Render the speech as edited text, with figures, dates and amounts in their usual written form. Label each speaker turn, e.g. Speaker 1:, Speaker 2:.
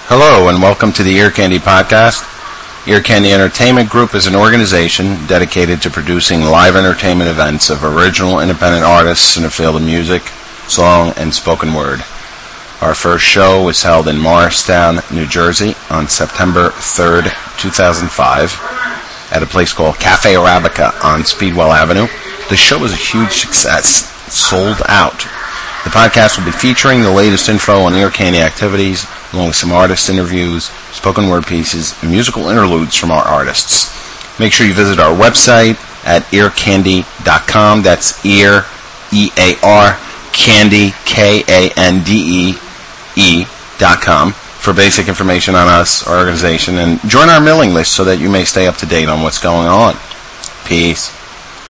Speaker 1: Hello and welcome to the Ear Candy Podcast. Ear Candy Entertainment Group is an organization dedicated to producing live entertainment events of original independent artists in the field of music, song, and spoken word. Our first show was held in Morristown, New Jersey on September 3rd, 2005 at a place called Cafe Arabica on Speedwell Avenue. The show was a huge success. It sold out. The podcast will be featuring the latest info on Ear Candy activities, along with some artist interviews, spoken word pieces, and musical interludes from our artists. Make sure you visit our website at earcandy.com. That's ear, E-A-R, candy, K-A-N-D-E-E.com for basic information on us, our organization, and join our mailing list so that you may stay up to date on what's going on. Peace.